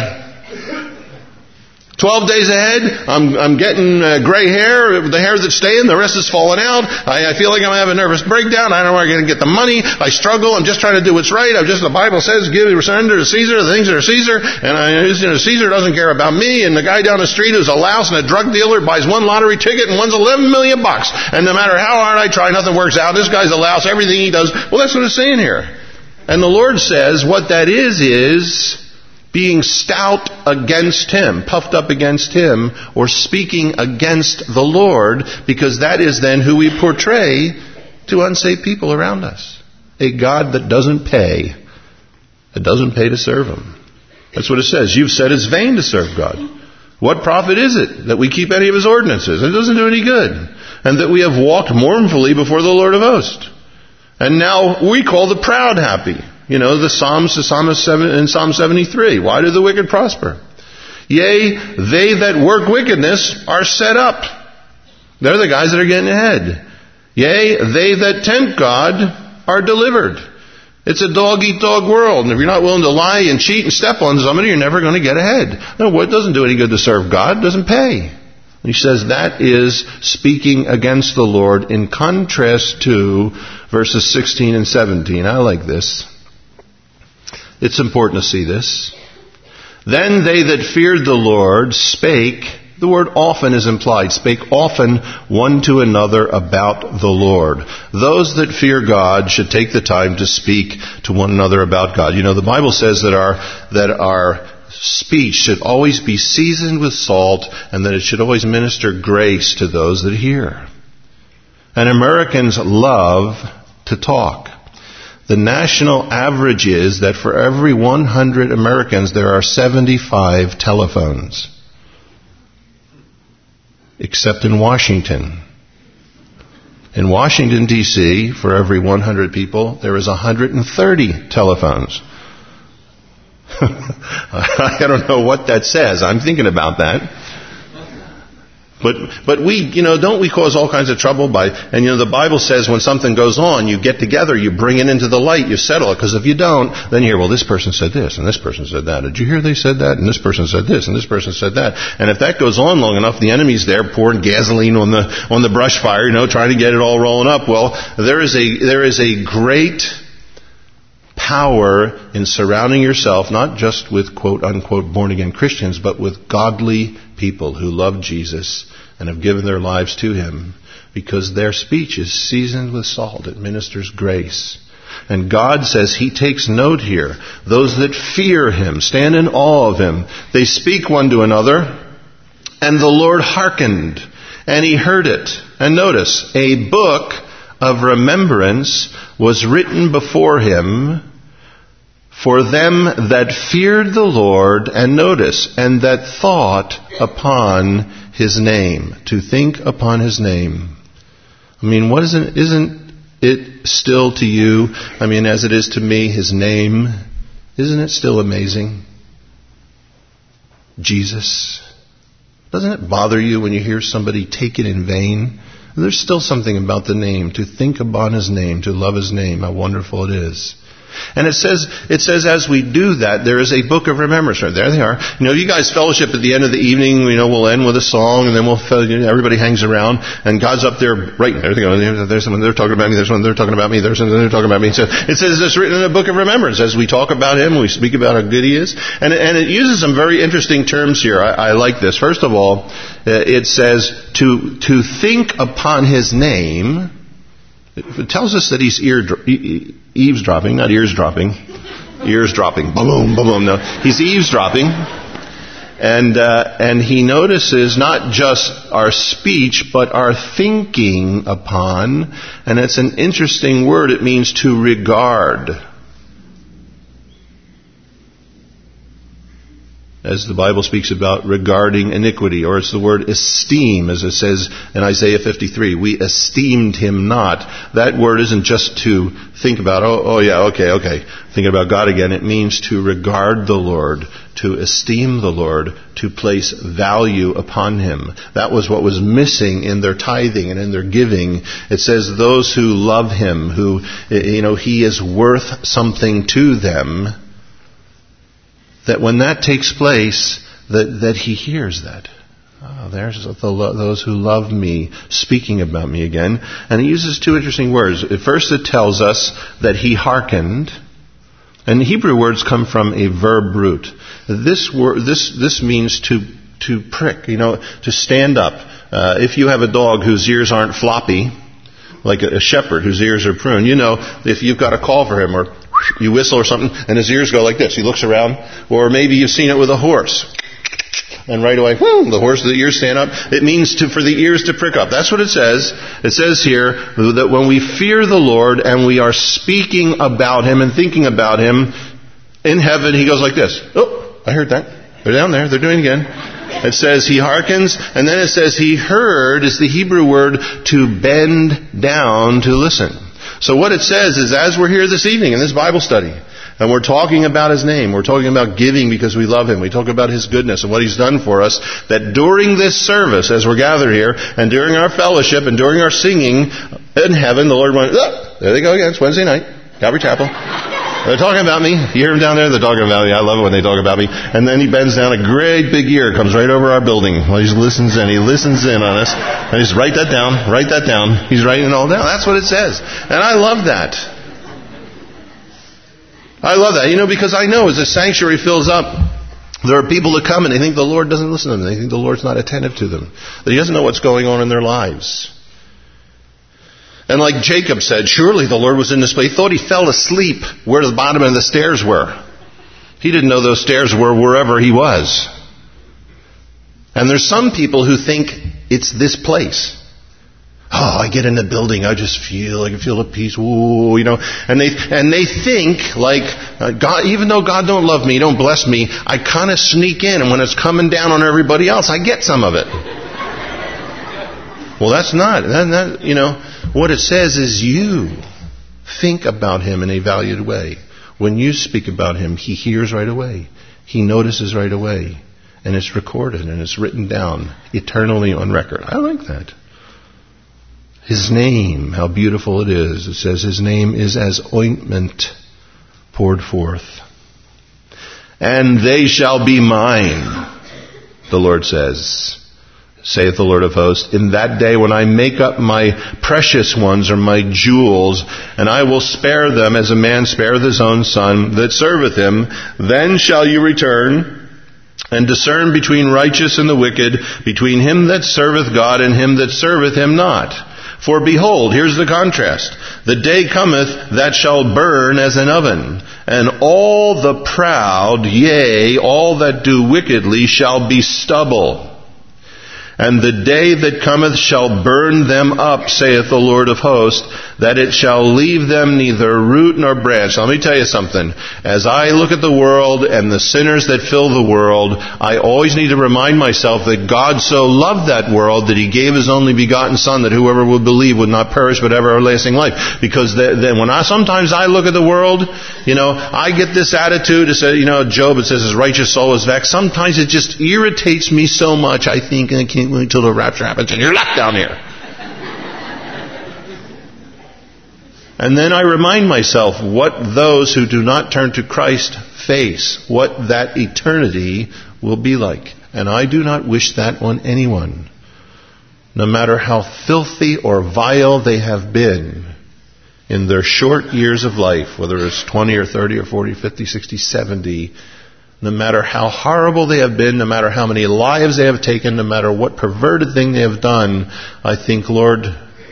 12 days ahead, I'm getting gray hair, the hair that's staying, the rest is falling out. I feel like I'm going to have a nervous breakdown. I don't know where I'm going to get the money. I struggle. I'm just trying to do what's right. The Bible says, surrender to Caesar the things that are Caesar. And Caesar doesn't care about me. And the guy down the street who's a louse and a drug dealer buys one lottery ticket and wins $11 million. And no matter how hard I try, nothing works out. This guy's a louse. Everything he does. Well, that's what it's saying here. And the Lord says what that is being stout against him, puffed up against him, or speaking against the Lord, because that is then who we portray to unsaved people around us. A God that doesn't pay. It doesn't pay to serve him. That's what it says. You've said it's vain to serve God. What profit is it that we keep any of his ordinances? It doesn't do any good. And that we have walked mournfully before the Lord of hosts. And now we call the proud happy. You know, the Psalms in Psalm 73. Why do the wicked prosper? Yea, they that work wickedness are set up. They're the guys that are getting ahead. Yea, they that tempt God are delivered. It's a dog-eat-dog world. And if you're not willing to lie and cheat and step on somebody, you're never going to get ahead. No, it doesn't do any good to serve God. It doesn't pay. And he says that is speaking against the Lord in contrast to verses 16 and 17. I like this. It's important to see this. Then they that feared the Lord spake, the word often is implied, spake often one to another about the Lord. Those that fear God should take the time to speak to one another about God. You know, the Bible says that our speech should always be seasoned with salt, and that it should always minister grace to those that hear. And Americans love to talk. The national average is that for every 100 Americans, there are 75 telephones. Except in Washington. In Washington, D.C., for every 100 people, there is 130 telephones. I don't know what that says. I'm thinking about that. But we, don't we cause all kinds of trouble and the Bible says when something goes on, you get together, you bring it into the light, you settle it. Because if you don't, then you hear, well, this person said this, and this person said that. Did you hear they said that? And this person said this, and this person said that. And if that goes on long enough, the enemy's there pouring gasoline on the brush fire, trying to get it all rolling up. Well, there is a great power in surrounding yourself, not just with quote-unquote born-again Christians, but with godly people who love Jesus and have given their lives to him, because their speech is seasoned with salt. It ministers grace. And God says he takes note here. Those that fear him, stand in awe of him. They speak one to another, and the Lord hearkened, and he heard it. And notice, a book of remembrance was written before him for them that feared the Lord, and notice, and that thought upon his name. To think upon his name. I mean, isn't it still to you, as it is to me, his name, isn't it still amazing? Jesus. Doesn't it bother you when you hear somebody take it in vain? There's still something about the name. To think upon his name, to love his name, how wonderful it is. And it says as we do that, there is a book of remembrance. Right there they are. You guys fellowship at the end of the evening. We'll end with a song, and then everybody hangs around, and God's up there writing. There they go. There's someone they're talking about me. There's one they're talking about me. There's someone they're talking about me. So it says it's written in a book of remembrance as we talk about him. We speak about how good he is, and it uses some very interesting terms here. I like this. First of all, it says to think upon his name. It tells us that he's eavesdropping, not eavesdropping. Eavesdropping. Boom, boom, boom. No, he's eavesdropping. And he notices not just our speech, but our thinking upon. And it's an interesting word. It means to regard. As the Bible speaks about regarding iniquity, or it's the word esteem, as it says in Isaiah 53. We esteemed him not. That word isn't just to think about, okay, thinking about God again. It means to regard the Lord, to esteem the Lord, to place value upon him. That was what was missing in their tithing and in their giving. It says those who love him, who, he is worth something to them, that when that takes place, that he hears that. Oh, there's those who love me speaking about me again. And he uses two interesting words. At first it tells us that he hearkened. And the Hebrew words come from a verb root. This means to prick, to stand up. If you have a dog whose ears aren't floppy, like a shepherd whose ears are pruned, if you've got a call for him, or you whistle or something, and his ears go like this. He looks around. Or maybe you've seen it with a horse. And right away, the horse, the ears stand up. It means for the ears to prick up. That's what it says. It says here that when we fear the Lord and we are speaking about Him and thinking about Him, in heaven He goes like this. Oh, I heard that. They're down there. They're doing it again. It says He hearkens, and then it says He heard is the Hebrew word to bend down to listen. So what it says is, as we're here this evening in this Bible study, and we're talking about His name, we're talking about giving because we love Him, we talk about His goodness and what He's done for us, that during this service, as we're gathered here, and during our fellowship, and during our singing in heaven, the Lord went, oh, there they go again, it's Wednesday night, Calvary Chapel. They're talking about me. You hear them down there? They're talking about me. I love it when they talk about me. And then He bends down, a great big ear comes right over our building. Well, He listens in on us. And He's write that down. He's writing it all down. That's what it says. And I love that. I love that, because I know as the sanctuary fills up, there are people that come and they think the Lord doesn't listen to them. They think the Lord's not attentive to them. That He doesn't know what's going on in their lives. And like Jacob said, surely the Lord was in this place. He thought he fell asleep where the bottom of the stairs were. He didn't know those stairs were wherever he was. And there's some people who think it's this place. Oh, I get in the building, I just feel, I can feel the peace, ooh, and they think like, God, even though God don't love me, don't bless me, I kind of sneak in, and when it's coming down on everybody else, I get some of it. Well, that's not, what it says is you think about Him in a valued way. When you speak about Him, He hears right away. He notices right away. And it's recorded and it's written down eternally on record. I like that. His name, how beautiful it is. It says His name is as ointment poured forth. And they shall be mine, the Lord says, saith the Lord of hosts, in that day when I make up my precious ones, or my jewels, and I will spare them as a man spareth his own son that serveth him. Then shall you return and discern between righteous and the wicked, between him that serveth God and him that serveth Him not. For behold, here's the contrast. The day cometh that shall burn as an oven, and all the proud, yea, all that do wickedly shall be stubble. And the day that cometh shall burn them up, saith the Lord of hosts, that it shall leave them neither root nor branch. Now, let me tell you something. As I look at the world and the sinners that fill the world, I always need to remind myself that God so loved that world that He gave His only begotten Son, that whoever would believe would not perish but have everlasting life. Because then when sometimes I look at the world, I get this attitude. It says, Job, it says his righteous soul is vexed. Sometimes it just irritates me so much. I think I can't wait until the rapture happens and you're left down here. And then I remind myself what those who do not turn to Christ face, what that eternity will be like. And I do not wish that on anyone. No matter how filthy or vile they have been in their short years of life, whether it's 20 or 30 or 40, 50, 60, 70, no matter how horrible they have been, no matter how many lives they have taken, no matter what perverted thing they have done, I think, Lord,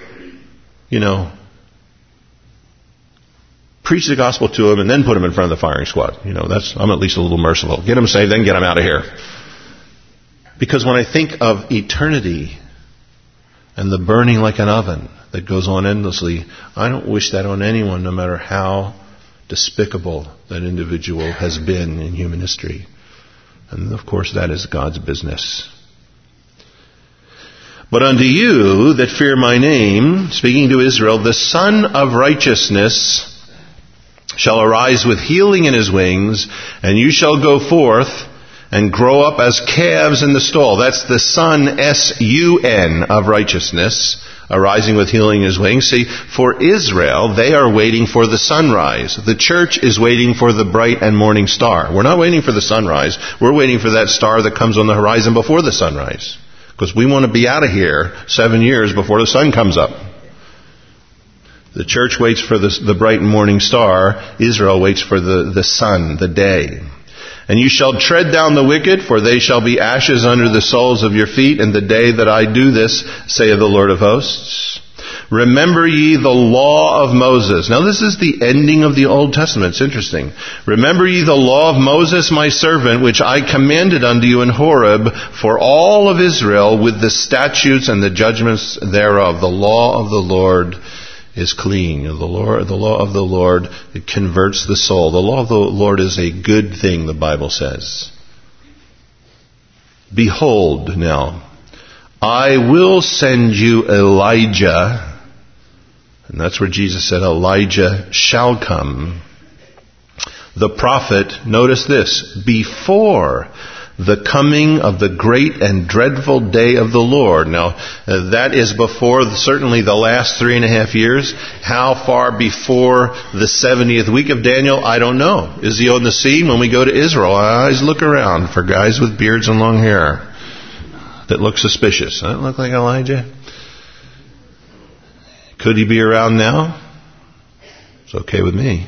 preach the gospel to them and then put them in front of the firing squad. I'm at least a little merciful. Get them saved, then get them out of here. Because when I think of eternity and the burning like an oven that goes on endlessly, I don't wish that on anyone, no matter how despicable that individual has been in human history. And of course that is God's business. But unto you that fear my name, speaking to Israel, the Son of Righteousness shall arise with healing in His wings, and you shall go forth and grow up as calves in the stall. That's the Son, S-U-N, of righteousness, arising with healing in His wings. See, for Israel, they are waiting for the sunrise. The church is waiting for the bright and morning star. We're not waiting for the sunrise. We're waiting for that star that comes on the horizon before the sunrise. Because we want to be out of here 7 years before the sun comes up. The church waits for the bright and morning star. Israel waits for the sun, the day. And you shall tread down the wicked, for they shall be ashes under the soles of your feet in the day that I do this, saith the Lord of hosts. Remember ye the law of Moses. Now this is the ending of the Old Testament. It's interesting. Remember ye the law of Moses my servant, which I commanded unto you in Horeb for all of Israel with the statutes and the judgments thereof. The law of the Lord is clean. The law of the Lord, it converts the soul. The law of the Lord is a good thing, the Bible says. Behold now, I will send you Elijah. And that's where Jesus said, Elijah shall come. The prophet, notice this, before the coming of the great and dreadful day of the Lord. Now, that is before certainly the last 3.5 years. How far before the 70th week of Daniel? I don't know. Is he on the scene when we go to Israel? I always look around for guys with beards and long hair that look suspicious. Doesn't that look like Elijah? Could he be around now? It's okay with me.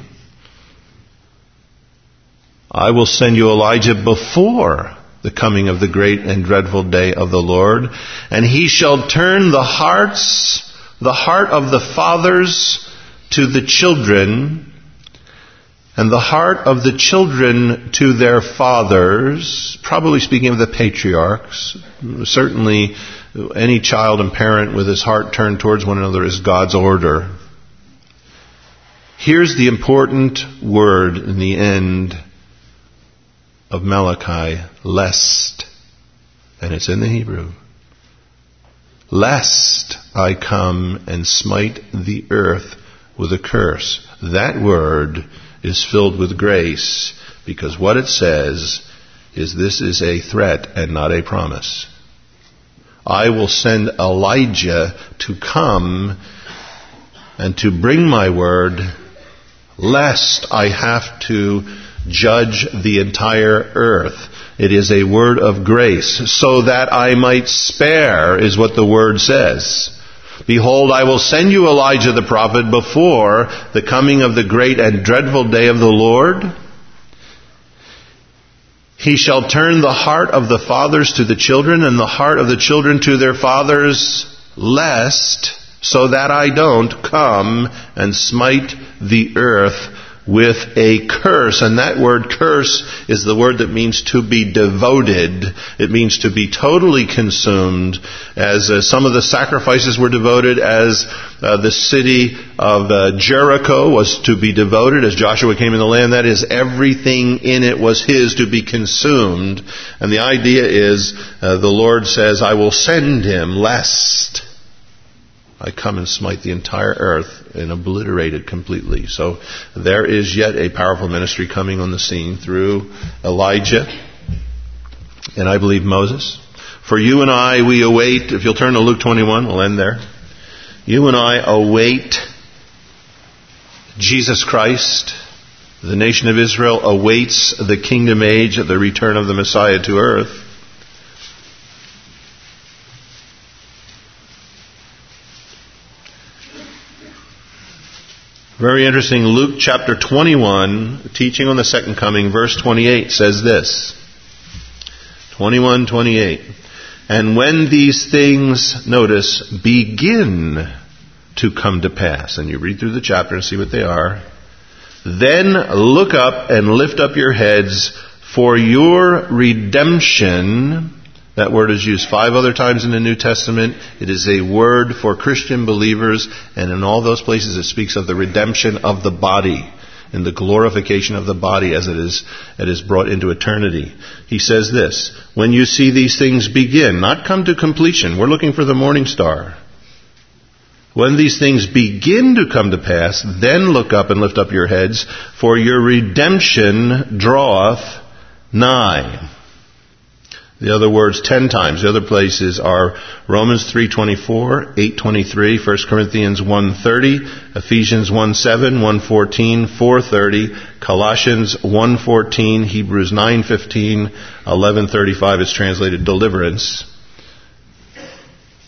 I will send you Elijah before the coming of the great and dreadful day of the Lord, and he shall turn the heart of the fathers to the children, and the heart of the children to their fathers, probably speaking of the patriarchs. Certainly any child and parent with his heart turned towards one another is God's order. Here's the important word in the end of Malachi, lest. And it's in the Hebrew. Lest I come and smite the earth with a curse. That word is filled with grace, because what it says is this is a threat and not a promise. I will send Elijah to come and to bring my word, lest I have to judge the entire earth. It is a word of grace, so that I might spare, is what the word says. Behold, I will send you Elijah the prophet before the coming of the great and dreadful day of the Lord. He shall turn the heart of the fathers to the children, and the heart of the children to their fathers, lest, so that I don't come and smite the earth with a curse. And that word curse is the word that means to be devoted. It means to be totally consumed, as some of the sacrifices were devoted, as the city of Jericho was to be devoted as Joshua came in the land. That is, everything in it was his to be consumed. And the idea is, the Lord says, I will send him lest I come and smite the entire earth and obliterate it completely. So there is yet a powerful ministry coming on the scene through Elijah and I believe Moses. For you and I, we await, if you'll turn to Luke 21, we'll end there. You and I await Jesus Christ. The nation of Israel awaits the kingdom age, the return of the Messiah to earth. Very interesting. Luke chapter 21, teaching on the second coming, verse 28 says this. 21:28. And when these things, notice, begin to come to pass, and you read through the chapter and see what they are, then look up and lift up your heads, for your redemption. That word is used 5 other times in the New Testament. It is a word for Christian believers, and in all those places it speaks of the redemption of the body and the glorification of the body as it is brought into eternity. He says this, when you see these things begin, not come to completion, we're looking for the morning star. When these things begin to come to pass, then look up and lift up your heads, for your redemption draweth nigh. The other words 10 times. The other places are Romans 3:24, 8:23, 1 Corinthians 1:30, Ephesians 1:7, 1:14, 4:30, Colossians 1:14, Hebrews 9:15, 11:35 is translated deliverance.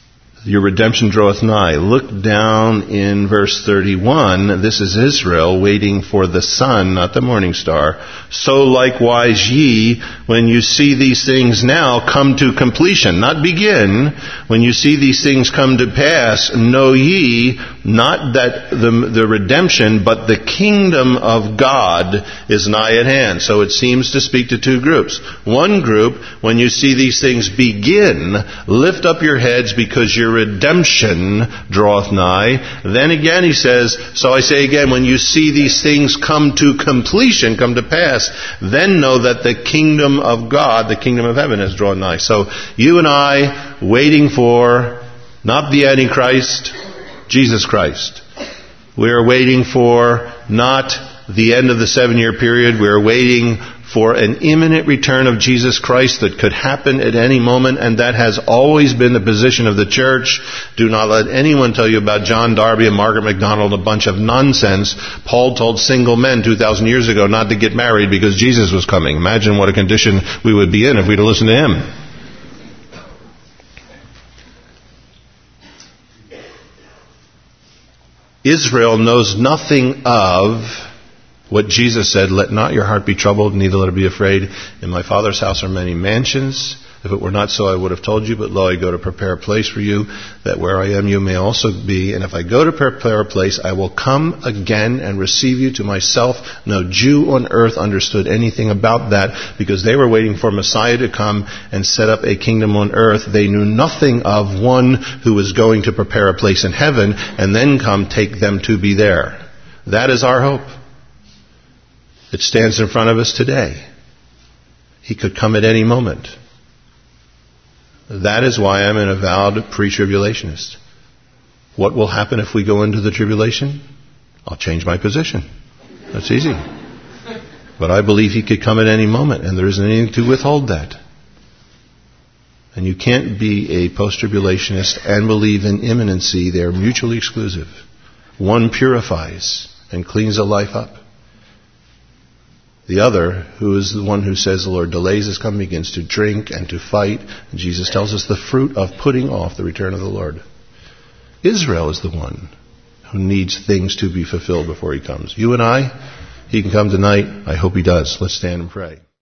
Your redemption draweth nigh. Look down in verse 31. This is Israel waiting for the sun, not the morning star. So likewise ye, when you see these things now come to completion, not begin, when you see these things come to pass, know ye not that the redemption, but the kingdom of God is nigh at hand. So it seems to speak to two groups. One group, when you see these things begin, lift up your heads because your redemption draweth nigh. Then again he says, so I say again, when you see these things come to completion, come to pass, then know that the kingdom of God, the kingdom of heaven, has drawn nigh. So you and I, waiting for not the Antichrist, Jesus Christ. We are waiting for not the end of the 7-year period. We are waiting for an imminent return of Jesus Christ that could happen at any moment, and that has always been the position of the church. Do not let anyone tell you about John Darby and Margaret MacDonald, a bunch of nonsense. Paul told single men 2,000 years ago not to get married because Jesus was coming. Imagine what a condition we would be in if we'd have listened to him. Israel knows nothing of what Jesus said, let not your heart be troubled, neither let it be afraid. In my Father's house are many mansions. If it were not so, I would have told you, but lo, I go to prepare a place for you, that where I am you may also be. And if I go to prepare a place, I will come again and receive you to myself. No Jew on earth understood anything about that, because they were waiting for Messiah to come and set up a kingdom on earth. They knew nothing of one who was going to prepare a place in heaven and then come take them to be there. That is our hope. It stands in front of us today. He could come at any moment. That is why I'm an avowed pre-tribulationist. What will happen if we go into the tribulation? I'll change my position. That's easy. But I believe he could come at any moment, and there isn't anything to withhold that. And you can't be a post-tribulationist and believe in imminency. They're mutually exclusive. One purifies and cleans a life up. The other, who is the one who says the Lord delays his coming, begins to drink and to fight. And Jesus tells us the fruit of putting off the return of the Lord. Israel is the one who needs things to be fulfilled before he comes. You and I, he can come tonight. I hope he does. Let's stand and pray.